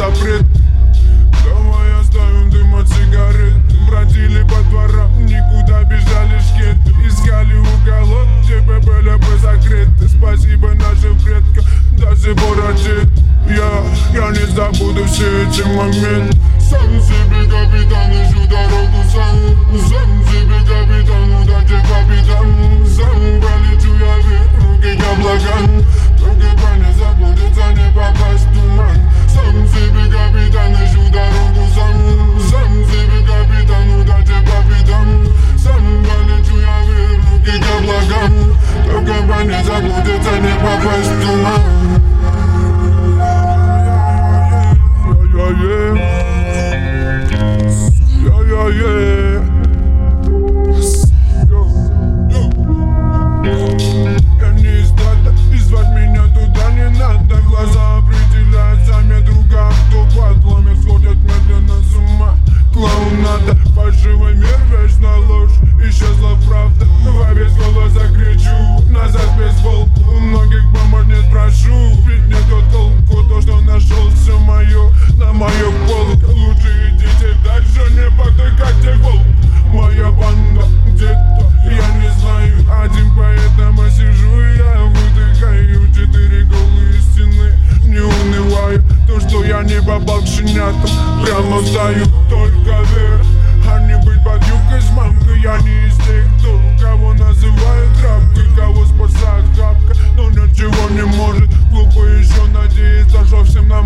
запрет. Давай оставим дым от сигарет. Бродили по дворам, никуда бежали шкеты. Искали уголок, где были бы закрыты. Спасибо нашим предкам, до сих пор одет. Я не забуду все эти моменты. Сам себе капитан, ищу дорогу сам. Сам себе капитан, удачи капитан. Сам полечу я вверх, руки к облакам. Только не заблудиться, не попасть в туман. Сам себе капитан, ищу дорогу сам. Сам себе капитан, удачи капитан. Сам полечу я вверх, руки к облакам. Только не заблудиться, не попасть в туман. Я не из стада, и звать меня туда не надо. Глаза определяют сами друга, кто подломит, сходят медленно с ума. Клоунада, фальшивый мир, вечно ложь, исчезла правда. Во весь голос закричу, назад без волку. У многих помощь не спрошу, ведь не тот толку. То, что нашел, все мое, на мою полку. Лучше идите дальше, не потыкайте волк. Моя банда где-то, я не знаю один, поэтому сижу я выдыхаю 4 голые стены. Не унываю, то, что я не попал к щенятам, прямо встаю только вверх, а не быть под юбкой с мамкой. Я не из тех, кто кого называют трапкой, кого спасает хапка, но ничего не может. Глупо еще надеяться, что всем